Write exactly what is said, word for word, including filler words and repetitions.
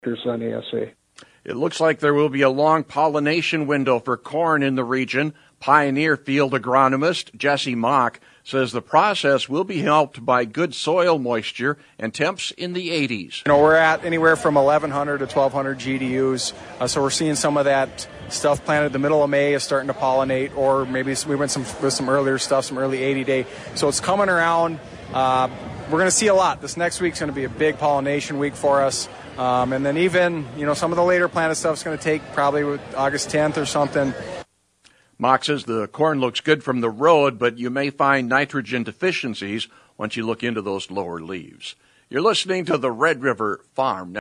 on the assay. It looks like there will be a long pollination window for corn in the region. Pioneer field agronomist Jesse Mock says the process will be helped by good soil moisture and temps in the eighties. You know, we're at anywhere from eleven hundred to twelve hundred G D Us, uh, so we're seeing some of that stuff planted the middle of May is starting to pollinate, or maybe we went some with some earlier stuff, some early eighty day. So it's coming around. Uh, we're going to see a lot. This next week's going to be a big pollination week for us. Um, and then even, you know, some of the later planted stuff is going to take probably August tenth or something. Mock says the corn looks good from the road, but you may find nitrogen deficiencies once you look into those lower leaves. You're listening to the Red River Farm